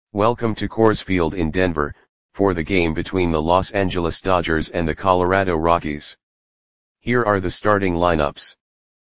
Welcome to Coors Field in Denver, for the game between the Los Angeles Dodgers and the Colorado Rockies. Here are the starting lineups.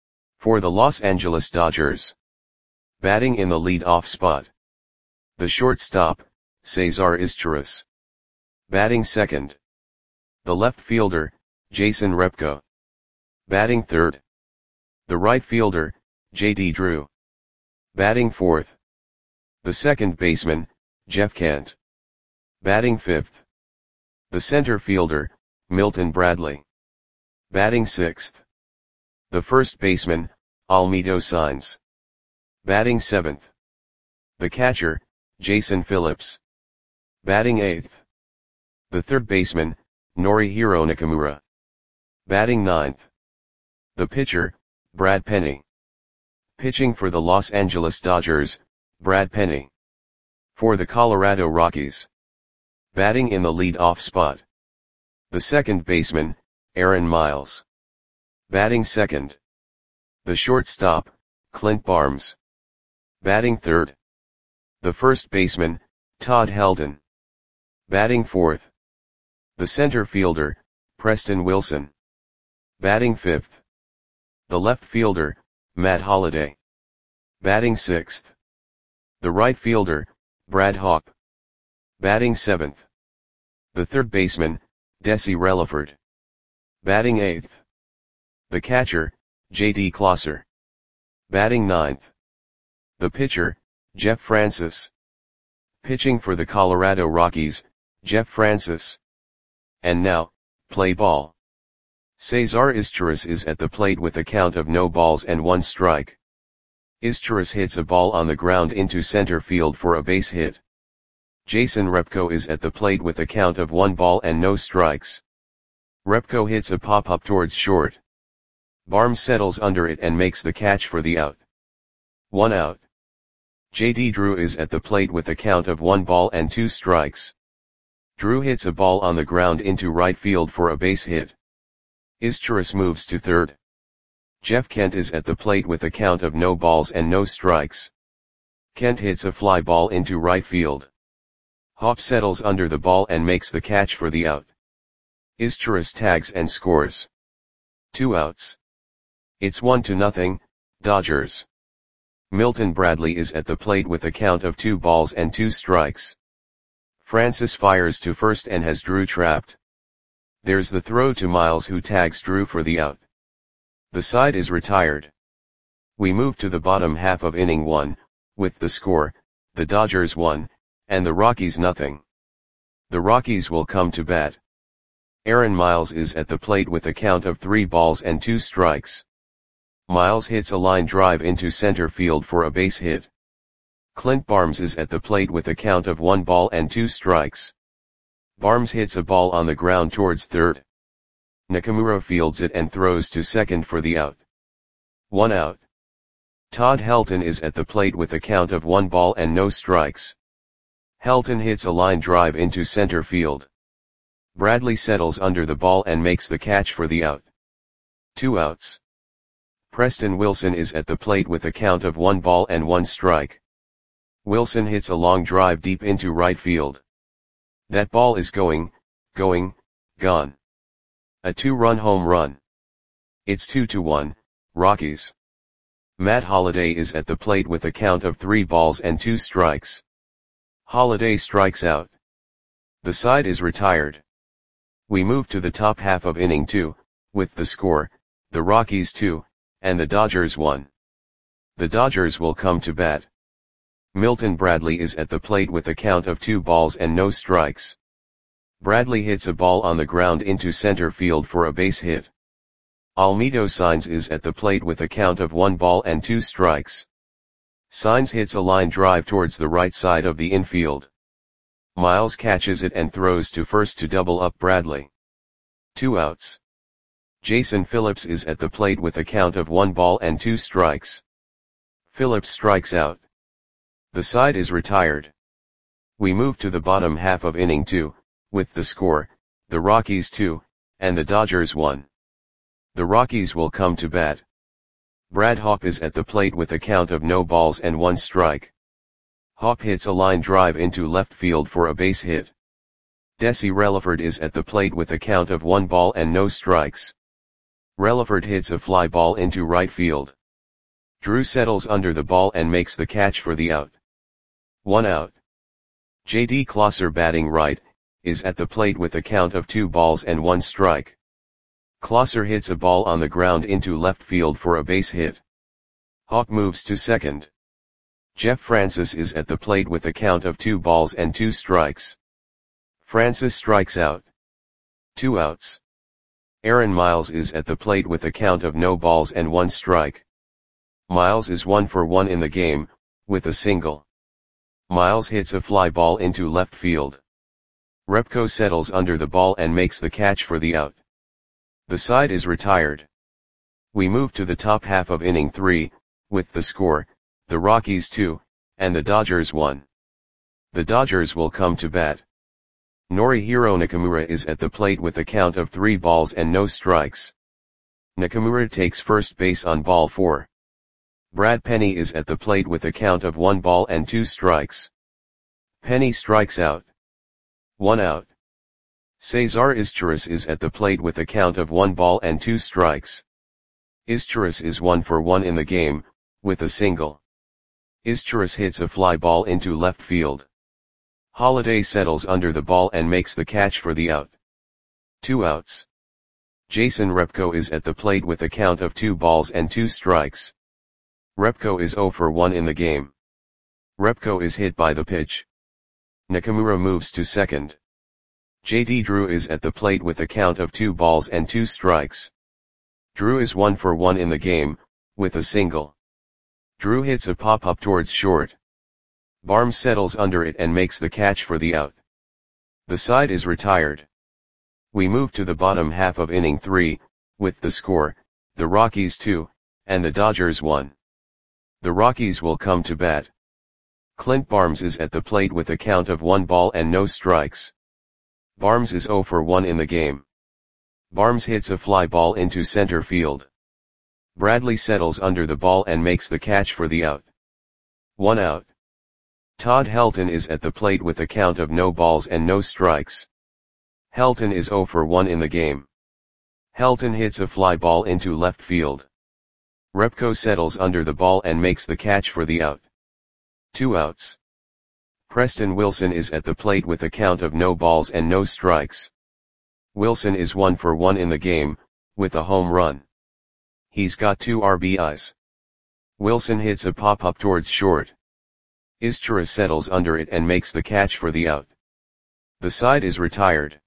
For the Los Angeles Dodgers. Batting in the lead-off spot. The shortstop, Cesar Izturis. Batting second. The left fielder, Jason Repko. Batting third. The right fielder, J.D. Drew. Batting fourth. The second baseman, Jeff Kent. Batting fifth. The center fielder, Milton Bradley. Batting sixth. The first baseman, Almedo Saenz. Batting seventh. The catcher, Jason Phillips. Batting eighth. The third baseman, Norihiro Nakamura. Batting ninth. The pitcher, Brad Penny. Pitching for the Los Angeles Dodgers, Brad Penny. For the Colorado Rockies. Batting in the lead-off spot. The second baseman, Aaron Miles. Batting second. The shortstop, Clint Barnes. Batting third. The first baseman, Todd Helton. Batting fourth. The center fielder, Preston Wilson. Batting fifth. The left fielder, Matt Holliday. Batting sixth. The right fielder, Brad Hawpe. Batting seventh. The third baseman, Desi Relaford. Batting eighth. The catcher, J.D. Closser. Batting ninth. The pitcher, Jeff Francis. Pitching for the Colorado Rockies, Jeff Francis. And now, play ball. Cesar Izturis is at the plate with a count of no balls and one strike. Izturis hits a ball on the ground into center field for a base hit. Jason Repko is at the plate with a count of 1 ball and no strikes. Repko hits a pop-up towards short. Barnes settles under it and makes the catch for the out. 1 out. J.D. Drew is at the plate with a count of 1 ball and 2 strikes. Drew hits a ball on the ground into right field for a base hit. Izturis moves to third. Jeff Kent is at the plate with a count of no balls and no strikes. Kent hits a fly ball into right field. Hawpe settles under the ball and makes the catch for the out. Izturis tags and scores. 2 outs. It's 1-0, Dodgers. Milton Bradley is at the plate with a count of 2 balls and 2 strikes. Francis fires to first and has Drew trapped. There's the throw to Miles, who tags Drew for the out. The side is retired. We move to the bottom half of inning 1, with the score, the Dodgers 1, and the Rockies nothing. The Rockies will come to bat. Aaron Miles is at the plate with a count of 3 balls and 2 strikes. Miles hits a line drive into center field for a base hit. Clint Barnes is at the plate with a count of 1 ball and 2 strikes. Barnes hits a ball on the ground towards third. Nakamura fields it and throws to second for the out. 1 out. Todd Helton is at the plate with a count of 1 ball and no strikes. Helton hits a line drive into center field. Bradley settles under the ball and makes the catch for the out. 2 outs. Preston Wilson is at the plate with a count of 1 ball and 1 strike. Wilson hits a long drive deep into right field. That ball is gone. A 2-run home run. It's 2-1, Rockies. Matt Holliday is at the plate with a count of 3 balls and 2 strikes. Holliday strikes out. The side is retired. We move to the top half of inning 2, with the score, the Rockies 2, and the Dodgers 1. The Dodgers will come to bat. Milton Bradley is at the plate with a count of 2 balls and no strikes. Bradley hits a ball on the ground into center field for a base hit. Almedo Saenz is at the plate with a count of 1 ball and 2 strikes. Saenz hits a line drive towards the right side of the infield. Miles catches it and throws to first to double up Bradley. 2 outs. Jason Phillips is at the plate with a count of 1 ball and 2 strikes. Phillips strikes out. The side is retired. We move to the bottom half of inning 2, with the score, the Rockies 2, and the Dodgers 1. The Rockies will come to bat. Brad Hawpe is at the plate with a count of no balls and 1 strike. Hawk hits a line drive into left field for a base hit. Desi Relaford is at the plate with a count of 1 ball and no strikes. Relaford hits a fly ball into right field. Drew settles under the ball and makes the catch for the out. 1 out. J.D. Klosser, batting right, is at the plate with a count of 2 balls and 1 strike. Klosser hits a ball on the ground into left field for a base hit. Hawk moves to second. Jeff Francis is at the plate with a count of 2 balls and 2 strikes. Francis strikes out. 2 outs. Aaron Miles is at the plate with a count of no balls and 1 strike. Miles is 1 for 1 in the game, with a single. Miles hits a fly ball into left field. Repko settles under the ball and makes the catch for the out. The side is retired. We move to the top half of inning 3, with the score, the Rockies 2, and the Dodgers 1. The Dodgers will come to bat. Norihiro Nakamura is at the plate with a count of 3 balls and no strikes. Nakamura takes first base on ball 4. Brad Penny is at the plate with a count of 1 ball and 2 strikes. Penny strikes out. 1 out. Cesar Izturis is at the plate with a count of 1 ball and 2 strikes. Izturis is 1 for 1 in the game, with a single. Izturis hits a fly ball into left field. Holiday settles under the ball and makes the catch for the out. 2 outs. Jason Repko is at the plate with a count of 2 balls and 2 strikes. Repko is 0 for 1 in the game. Repko is hit by the pitch. Nakamura moves to second. J.D. Drew is at the plate with a count of 2 balls and 2 strikes. Drew is 1 for 1 in the game, with a single. Drew hits a pop-up towards short. Barnes settles under it and makes the catch for the out. The side is retired. We move to the bottom half of inning 3, with the score, the Rockies 2, and the Dodgers 1. The Rockies will come to bat. Clint Barnes is at the plate with a count of 1 ball and no strikes. Barnes is 0 for 1 in the game. Barnes hits a fly ball into center field. Bradley settles under the ball and makes the catch for the out. 1 out. Todd Helton is at the plate with a count of no balls and no strikes. Helton is 0 for 1 in the game. Helton hits a fly ball into left field. Repko settles under the ball and makes the catch for the out. 2 outs. Preston Wilson is at the plate with a count of no balls and no strikes. Wilson is 1 for 1 in the game, with a home run. He's got 2 RBIs. Wilson hits a pop-up towards short. Izturis settles under it and makes the catch for the out. The side is retired.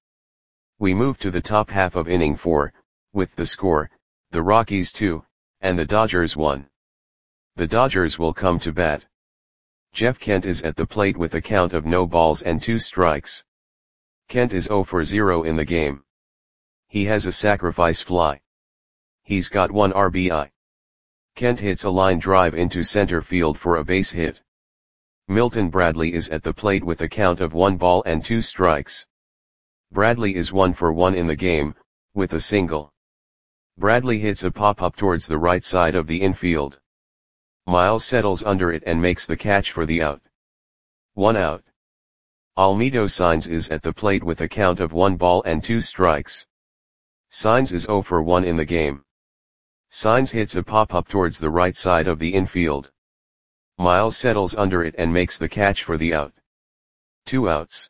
We move to the top half of inning 4, with the score, the Rockies 2, and the Dodgers 1. The Dodgers will come to bat. Jeff Kent is at the plate with a count of no balls and 2 strikes. Kent is 0 for 0 in the game. He has a sacrifice fly. He's got 1 RBI. Kent hits a line drive into center field for a base hit. Milton Bradley is at the plate with a count of 1 ball and 2 strikes. Bradley is 1 for 1 in the game, with a single. Bradley hits a pop-up towards the right side of the infield. Miles settles under it and makes the catch for the out. 1 out. Almedo Sainz is at the plate with a count of 1 ball and 2 strikes. Sainz is 0 for 1 in the game. Sainz hits a pop-up towards the right side of the infield. Miles settles under it and makes the catch for the out. 2 outs.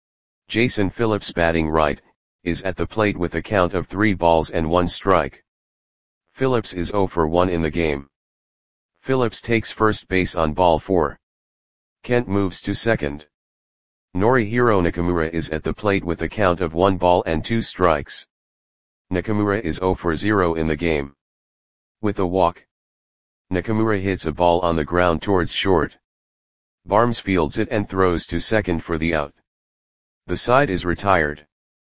Jason Phillips, batting right, is at the plate with a count of 3 balls and 1 strike. Phillips is 0 for 1 in the game. Phillips takes first base on ball 4. Kent moves to second. Norihiro Nakamura is at the plate with a count of 1 ball and 2 strikes. Nakamura is 0 for 0 in the game. With a walk, Nakamura hits a ball on the ground towards short. Barnes fields it and throws to second for the out. The side is retired.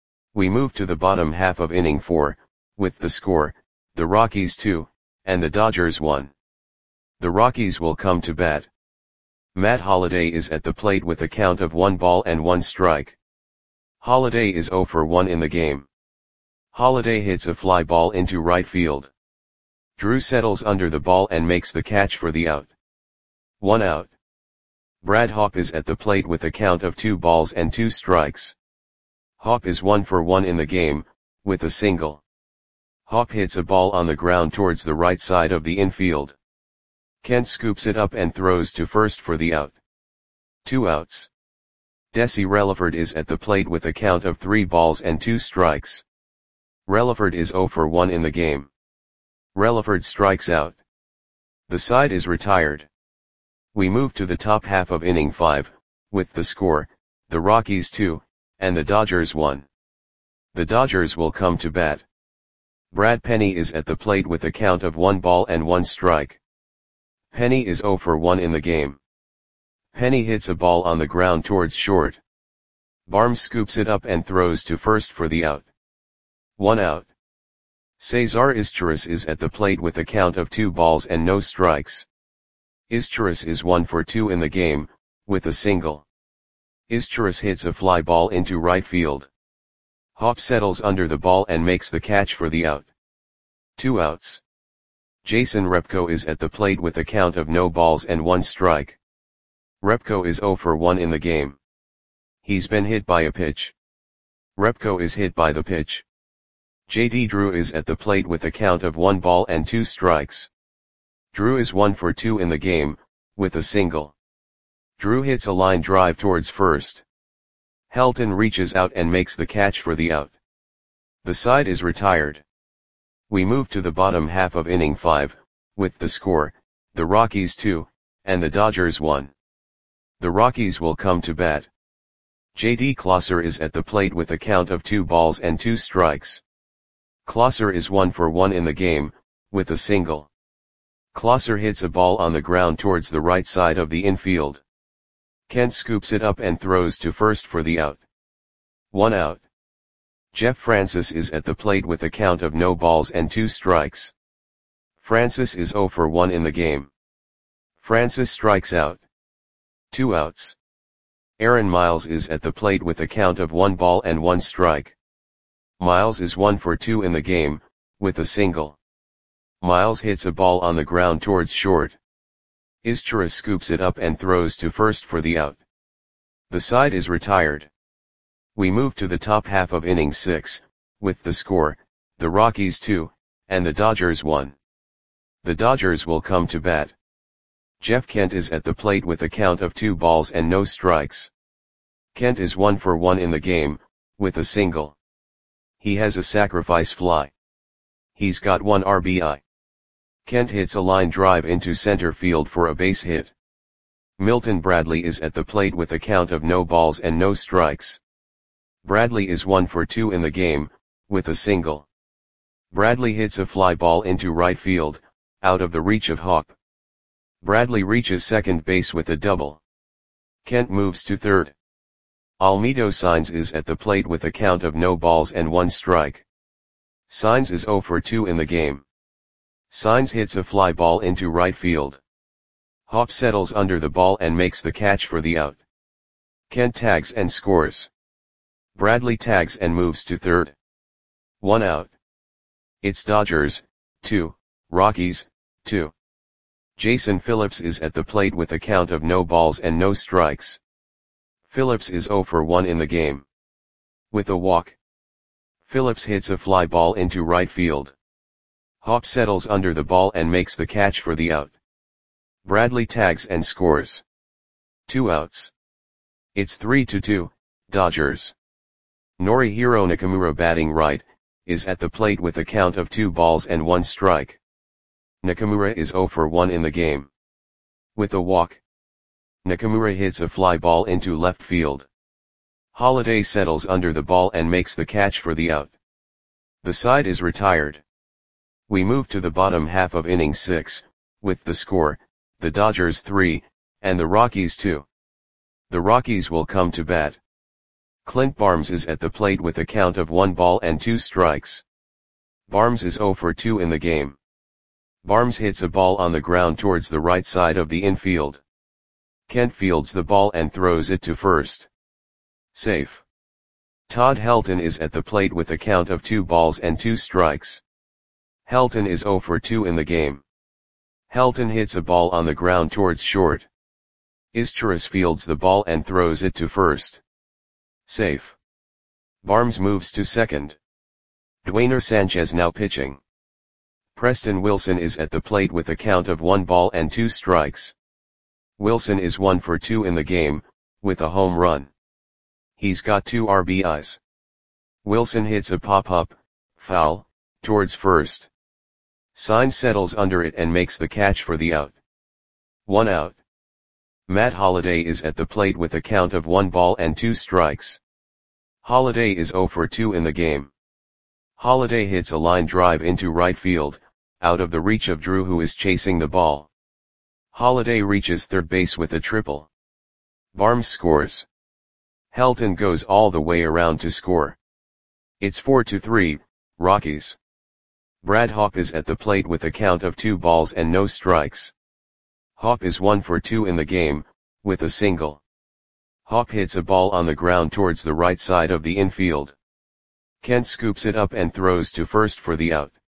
We move to the bottom half of inning 4, with the score, the Rockies 2, and the Dodgers 1. The Rockies will come to bat. Matt Holliday is at the plate with a count of 1 ball and 1 strike. Holliday is 0 for 1 in the game. Holliday hits a fly ball into right field. Drew settles under the ball and makes the catch for the out. 1 out. Brad Hawpe is at the plate with a count of 2 balls and 2 strikes. Hawpe is 1 for 1 in the game, with a single. Hawpe hits a ball on the ground towards the right side of the infield. Kent scoops it up and throws to first for the out. 2 outs. Desi Relaford is at the plate with a count of 3 balls and 2 strikes. Relaford is 0 for 1 in the game. Relaford strikes out. The side is retired. We move to the top half of inning 5, with the score, the Rockies 2, and the Dodgers 1. The Dodgers will come to bat. Brad Penny is at the plate with a count of 1 ball and 1 strike. Penny is 0 for 1 in the game. Penny hits a ball on the ground towards short. Barnes scoops it up and throws to first for the out. 1 out. Cesar Izturis is at the plate with a count of 2 balls and no strikes. Izturis is 1 for 2 in the game, with a single. Izturis hits a fly ball into right field. Hawpe settles under the ball and makes the catch for the out. 2 outs. Jason Repko is at the plate with a count of no balls and 1 strike. Repko is 0 for 1 in the game. He's been hit by a pitch. Repko is hit by the pitch. J.D. Drew is at the plate with a count of 1 ball and 2 strikes. Drew is 1 for 2 in the game, with a single. Drew hits a line drive towards first. Helton reaches out and makes the catch for the out. The side is retired. We move to the bottom half of inning 5, with the score, the Rockies 2, and the Dodgers 1. The Rockies will come to bat. J.D. Klosser is at the plate with a count of 2 balls and 2 strikes. Klosser is 1 for 1 in the game, with a single. Klosser hits a ball on the ground towards the right side of the infield. Kent scoops it up and throws to first for the out. 1 out. Jeff Francis is at the plate with a count of no balls and 2 strikes. Francis is 0 for 1 in the game. Francis strikes out. 2 outs. Aaron Miles is at the plate with a count of 1 ball and 1 strike. Miles is 1 for 2 in the game, with a single. Miles hits a ball on the ground towards short. Izturis scoops it up and throws to first for the out. The side is retired. We move to the top half of inning 6, with the score, the Rockies 2, and the Dodgers 1. The Dodgers will come to bat. Jeff Kent is at the plate with a count of 2 balls and no strikes. Kent is 1 for 1 in the game, with a single. He has a sacrifice fly. He's got 1 RBI. Kent hits a line drive into center field for a base hit. Milton Bradley is at the plate with a count of no balls and no strikes. Bradley is 1 for 2 in the game, with a single. Bradley hits a fly ball into right field, out of the reach of Hawpe. Bradley reaches second base with a double. Kent moves to third. Almedo Saenz is at the plate with a count of no balls and 1 strike. Saenz is 0 for 2 in the game. Saenz hits a fly ball into right field. Hawpe settles under the ball and makes the catch for the out. Kent tags and scores. Bradley tags and moves to third. 1 out. It's Dodgers 2, Rockies 2. Jason Phillips is at the plate with a count of no balls and no strikes. Phillips is 0 for 1 in the game. With a walk. Phillips hits a fly ball into right field. Hawpe settles under the ball and makes the catch for the out. Bradley tags and scores. 2 outs. It's 3-2, Dodgers. Norihiro Nakamura batting right, is at the plate with a count of 2 balls and 1 strike. Nakamura is 0 for 1 in the game. With a walk. Nakamura hits a fly ball into left field. Holiday settles under the ball and makes the catch for the out. The side is retired. We move to the bottom half of inning 6, with the score, the Dodgers 3, and the Rockies 2. The Rockies will come to bat. Clint Barnes is at the plate with a count of 1 ball and 2 strikes. Barnes is 0 for 2 in the game. Barnes hits a ball on the ground towards the right side of the infield. Kent fields the ball and throws it to first. Safe. Todd Helton is at the plate with a count of 2 balls and 2 strikes. Helton is 0 for 2 in the game. Helton hits a ball on the ground towards short. Izturis fields the ball and throws it to first. Safe. Barnes moves to second. Dwayner Sanchez now pitching. Preston Wilson is at the plate with a count of 1 ball and 2 strikes. Wilson is 1 for 2 in the game, with a home run. He's got 2 RBIs. Wilson hits a pop-up, foul, towards first. Sign settles under it and makes the catch for the out. 1 out. Matt Holliday is at the plate with a count of 1 ball and 2 strikes. Holliday is 0 for 2 in the game. Holliday hits a line drive into right field, out of the reach of Drew, who is chasing the ball. Holliday reaches third base with a triple. Barnes scores. Helton goes all the way around to score. It's 4-3, Rockies. Brad Hawpe is at the plate with a count of 2 balls and no strikes. Hawpe is 1 for 2 in the game, with a single. Hawpe hits a ball on the ground towards the right side of the infield. Kent scoops it up and throws to first for the out.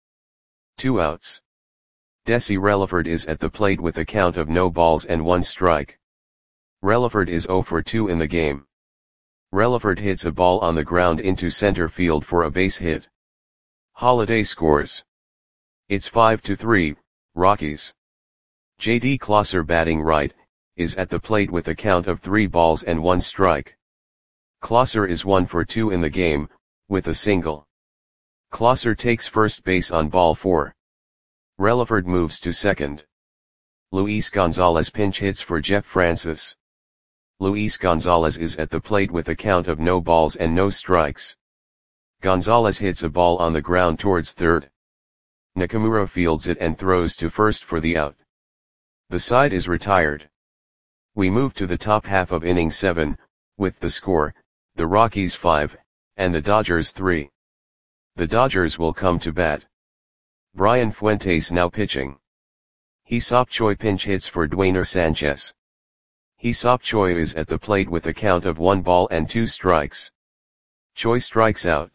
2 outs. Desi Relaford is at the plate with a count of no balls and 1 strike. Relaford is 0 for 2 in the game. Relaford hits a ball on the ground into center field for a base hit. Holliday scores. It's 5-3, Rockies. J.D. Closser, batting right, is at the plate with a count of 3 balls and 1 strike. Closser is 1 for 2 in the game, with a single. Closser takes first base on ball 4. Relaford moves to second. Luis Gonzalez pinch hits for Jeff Francis. Luis Gonzalez is at the plate with a count of no balls and no strikes. Gonzalez hits a ball on the ground towards third. Nakamura fields it and throws to first for the out. The side is retired. We move to the top half of inning 7, with the score, the Rockies 5, and the Dodgers 3. The Dodgers will come to bat. Brian Fuentes now pitching. Hee-Seop Choi pinch hits for Dwayner Sanchez. Hee-Seop Choi is at the plate with a count of 1 ball and 2 strikes. Choi strikes out.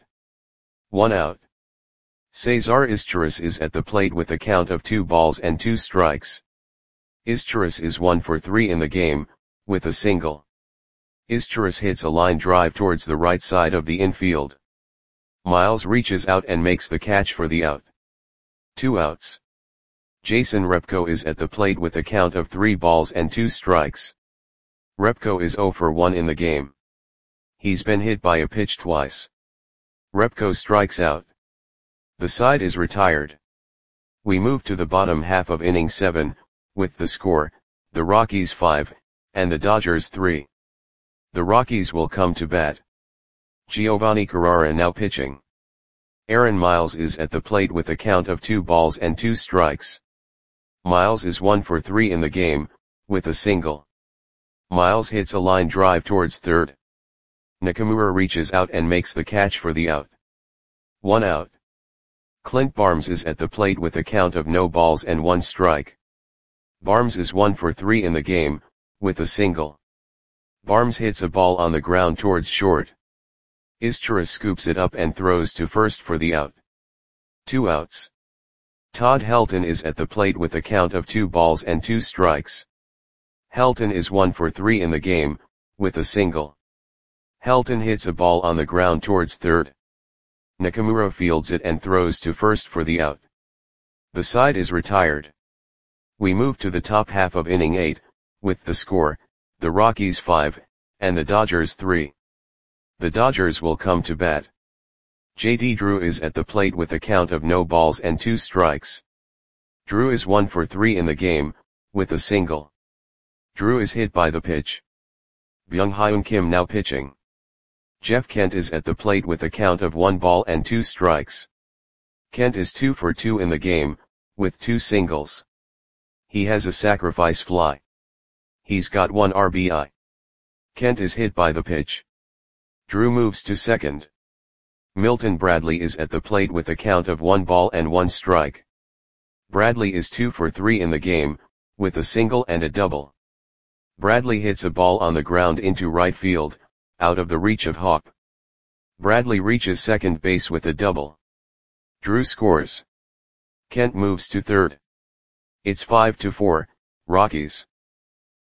1 out. Cesar Izturis is at the plate with a count of 2 balls and 2 strikes. Izturis is 1 for 3 in the game, with a single. Izturis hits a line drive towards the right side of the infield. Miles reaches out and makes the catch for the out. 2 outs. Jason Repko is at the plate with a count of 3 balls and 2 strikes. Repko is 0 for 1 in the game. He's been hit by a pitch twice. Repko strikes out. The side is retired. We move to the bottom half of inning 7, with the score, the Rockies 5, and the Dodgers 3. The Rockies will come to bat. Giovanni Carrara now pitching. Aaron Miles is at the plate with a count of 2 balls and 2 strikes. Miles is 1 for 3 in the game, with a single. Miles hits a line drive towards third. Nakamura reaches out and makes the catch for the out. 1 out. Clint Barnes is at the plate with a count of no balls and 1 strike. Barnes is 1 for 3 in the game, with a single. Barnes hits a ball on the ground towards short. Izturis scoops it up and throws to first for the out. 2 outs. Todd Helton is at the plate with a count of 2 balls and 2 strikes. Helton is 1 for 3 in the game, with a single. Helton hits a ball on the ground towards third. Nakamura fields it and throws to first for the out. The side is retired. We move to the top half of inning 8, with the score, the Rockies 5, and the Dodgers 3. The Dodgers will come to bat. J.D. Drew is at the plate with a count of no balls and 2 strikes. Drew is 1 for 3 in the game, with a single. Drew is hit by the pitch. Byung-Hyun Kim now pitching. Jeff Kent is at the plate with a count of 1 ball and 2 strikes. Kent is 2 for 2 in the game, with 2 singles. He has a sacrifice fly. He's got 1 RBI. Kent is hit by the pitch. Drew moves to second. Milton Bradley is at the plate with a count of 1 ball and 1 strike. Bradley is 2 for 3 in the game, with a single and a double. Bradley hits a ball on the ground into right field, out of the reach of Hawpe. Bradley reaches second base with a double. Drew scores. Kent moves to third. It's 5-4, Rockies.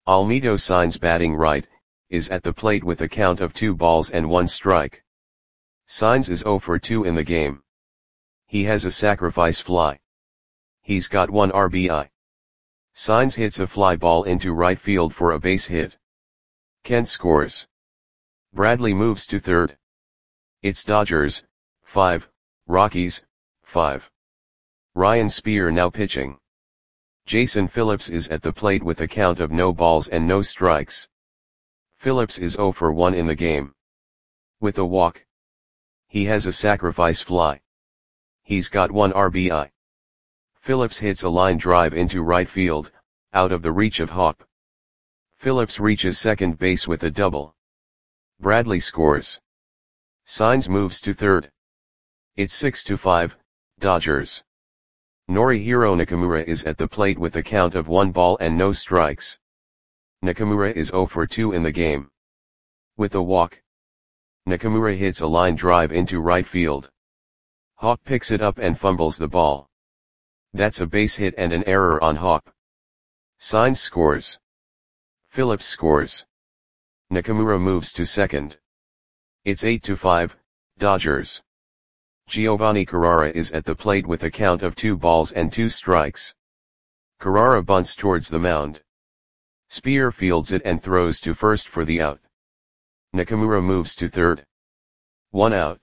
Almedo Sainz batting right, is at the plate with a count of 2 balls and 1 strike. Sainz is 0 for 2 in the game. He has a sacrifice fly. He's got 1 RBI. Sainz hits a fly ball into right field for a base hit. Kent scores. Bradley moves to third. It's Dodgers, 5, Rockies, 5. Ryan Spear now pitching. Jason Phillips is at the plate with a count of no balls and no strikes. Phillips is 0 for 1 in the game. With a walk. He has a sacrifice fly. He's got 1 RBI. Phillips hits a line drive into right field, out of the reach of Hop. Phillips reaches second base with a double. Bradley scores. Sainz moves to third. It's 6-5, Dodgers. Norihiro Nakamura is at the plate with a count of 1 ball and no strikes. Nakamura is 0 for 2 in the game. With a walk. Nakamura hits a line drive into right field. Hop picks it up and fumbles the ball. That's a base hit and an error on Hop. Sainz scores. Phillips scores. Nakamura moves to second. It's 8-5, Dodgers. Giovanni Carrara is at the plate with a count of 2 balls and 2 strikes. Carrara bunts towards the mound. Spear fields it and throws to first for the out. Nakamura moves to third. 1 out.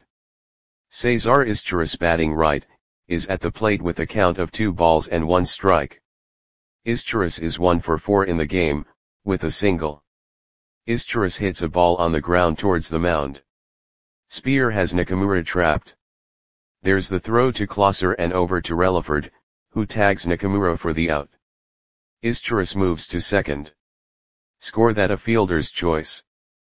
Cesar Izturis batting right, is at the plate with a count of 2 balls and 1 strike. Izturis is 1 for 4 in the game, with a single. Izturis hits a ball on the ground towards the mound. Spear has Nakamura trapped. There's the throw to Klosser and over to Relaford, who tags Nakamura for the out. Izturis moves to second. Score that a fielder's choice.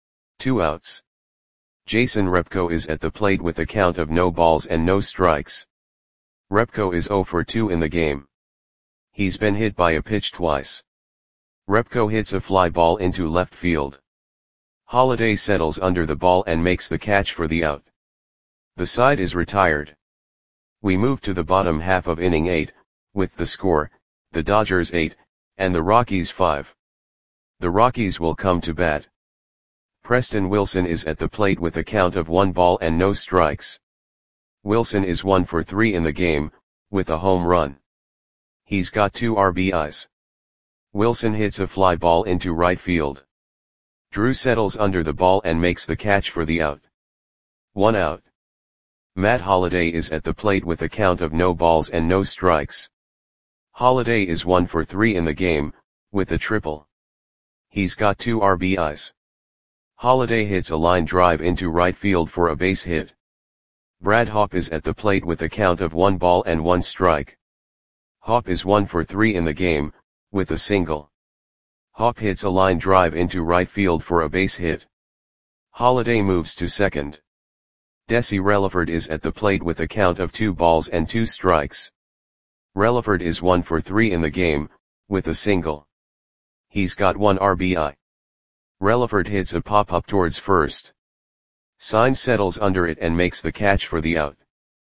2 outs. Jason Repko is at the plate with a count of no balls and no strikes. Repko is 0 for 2 in the game. He's been hit by a pitch twice. Repko hits a fly ball into left field. Holiday settles under the ball and makes the catch for the out. The side is retired. We move to the bottom half of inning 8, with the score, the Dodgers 8, and the Rockies 5. The Rockies will come to bat. Preston Wilson is at the plate with a count of 1 ball and no strikes. Wilson is 1 for 3 in the game, with a home run. He's got 2 RBIs. Wilson hits a fly ball into right field. Drew settles under the ball and makes the catch for the out. 1 out. Matt Holliday is at the plate with a count of no balls and no strikes. Holliday is 1 for 3 in the game, with a triple. He's got 2 RBIs. Holliday hits a line drive into right field for a base hit. Brad Hop is at the plate with a count of 1 ball and 1 strike. Hop is 1 for 3 in the game, with a single. Hop hits a line drive into right field for a base hit. Holliday moves to second. Desi Relaford is at the plate with a count of 2 balls and 2 strikes. Relaford is 1 for 3 in the game, with a single. He's got 1 RBI. Relaford hits a pop-up towards first. Sainz settles under it and makes the catch for the out.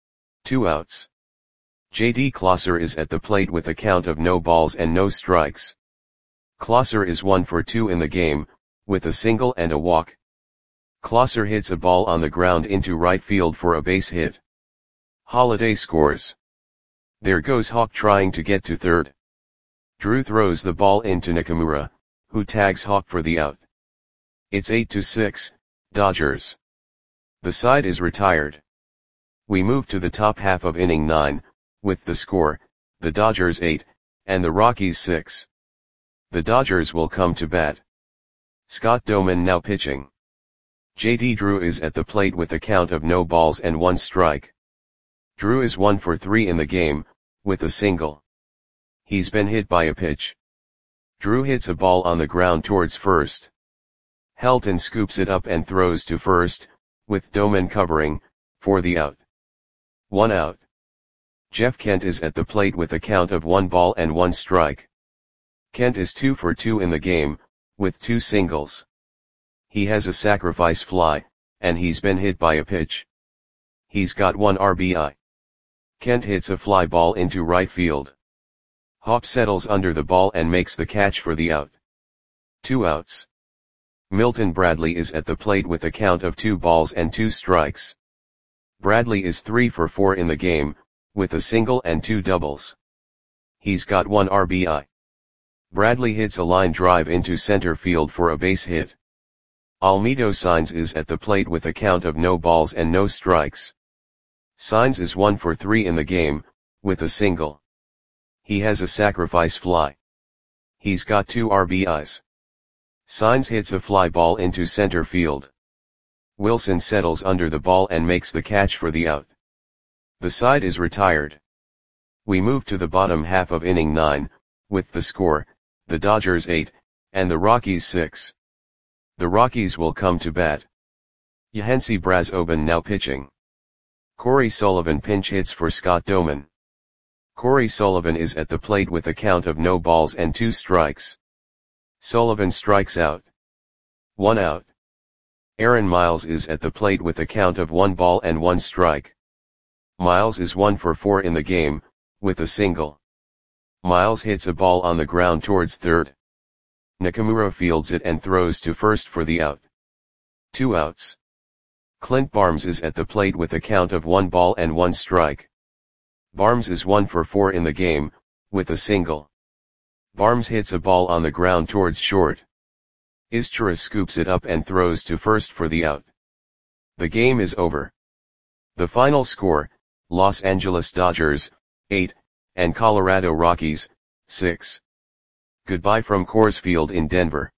2 outs. J.D. Klosser is at the plate with a count of no balls and no strikes. Klosser is 1 for 2 in the game, with a single and a walk. Klosser hits a ball on the ground into right field for a base hit. Holliday scores. There goes Hawk trying to get to third. Drew throws the ball into Nakamura, who tags Hawk for the out. It's 8-6, Dodgers. The side is retired. We move to the top half of inning 9, with the score, the Dodgers 8, and the Rockies 6. The Dodgers will come to bat. Scott Doman now pitching. J.D. Drew is at the plate with a count of no balls and 1 strike. Drew is 1 for 3 in the game, with a single. He's been hit by a pitch. Drew hits a ball on the ground towards first. Helton scoops it up and throws to first, with Doman covering, for the out. 1 out. Jeff Kent is at the plate with a count of 1 ball and 1 strike. Kent is 2 for 2 in the game, with 2 singles. He has a sacrifice fly, and he's been hit by a pitch. He's got 1 RBI. Kent hits a fly ball into right field. Hop settles under the ball and makes the catch for the out. 2 outs. Milton Bradley is at the plate with a count of 2 balls and 2 strikes. Bradley is 3 for 4 in the game, with a single and 2 doubles. He's got 1 RBI. Bradley hits a line drive into center field for a base hit. Almedo Saenz is at the plate with a count of no balls and no strikes. Saenz is 1 for 3 in the game, with a single. He has a sacrifice fly. He's got 2 RBIs. Saenz hits a fly ball into center field. Wilson settles under the ball and makes the catch for the out. The side is retired. We move to the bottom half of inning 9, with the score, the Dodgers 8, and the Rockies 6. The Rockies will come to bat. Yohansy Brazoban now pitching. Corey Sullivan pinch hits for Scott Doman. Corey Sullivan is at the plate with a count of no balls and 2 strikes. Sullivan strikes out. 1 out. Aaron Miles is at the plate with a count of 1 ball and 1 strike. Miles is 1 for 4 in the game, with a single. Miles hits a ball on the ground towards third. Nakamura fields it and throws to first for the out. 2 outs. Clint Barnes is at the plate with a count of 1 ball and 1 strike. Barnes is 1 for 4 in the game, with a single. Barnes hits a ball on the ground towards short. Izchira scoops it up and throws to first for the out. The game is over. The final score, Los Angeles Dodgers, 8, and Colorado Rockies, 6. Goodbye from Coors Field in Denver.